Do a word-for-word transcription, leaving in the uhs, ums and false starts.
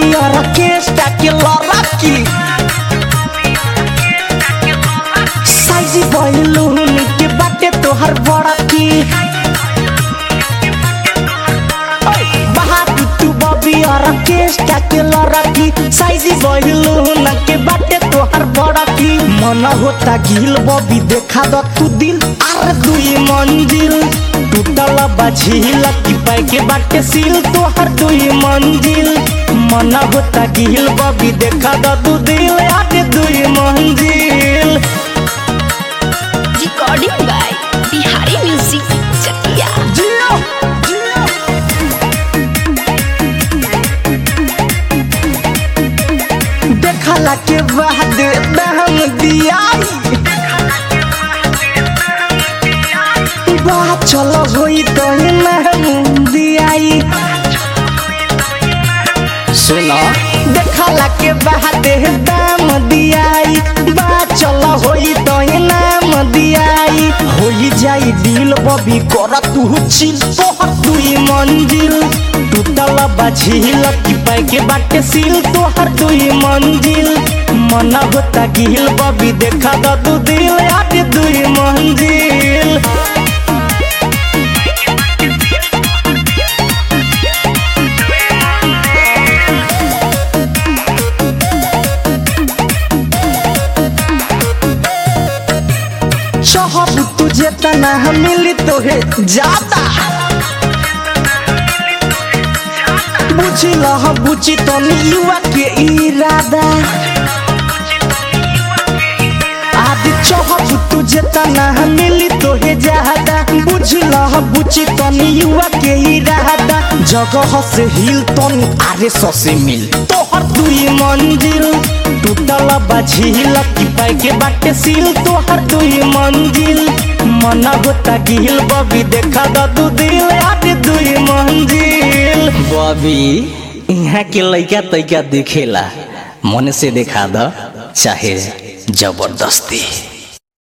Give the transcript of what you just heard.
Bobby orchestra के लड़की साइजी balloon के बाटे तोहर बड़की बहादुर तू बॉबी ऑर्केस्ट्रा के लड़की साइजी बैलून के बाटे तोहर बड़की मन होता गिल बॉबी देखा द तू दिल आर दुई मंजिल टूटल बाझील की पाई के बाटे सील तोहर दुई मंजिल मन होता गिल बॉबी देखा द तू दिल आर दुई मंजिल। Recording by Bihari music Chakiya. जियो जियो देखला के बाद दहम दियाई बात चलो होई तो मेहंदी आई सुनो देखला के बाद दाम दियाई बात चलो होई तो नाम दियाई होई जाई दिल बॉबी कर तू चिल तोहर दुई मंजिल टूटल बाझील की पाई के बाटे सील तोहर दुई मंजिल मन होता गिल बॉबी देखा द तू दिल आज दुई मंजिल। चाहब तुझे तना मिली तोहे ज्यादा बुझी लह बुझी तो युवा के इरादा आदि चाहब तुझे तना मिली तोहे ज्यादा बुझी लह बुझी तो युवा के इरादा जगह से हिल तो आरे सौ से मिल तोहर दुई मंजिल टूटल बाझील की पाई के बाटे सील तोहर दुई मंजिल मन होता गिल बॉबी देखा द तू दिल आज दुई मंजिल। बॉबी यहाँ के लइका तइका देखेला मन से देखा द चाहे जबरदस्ती।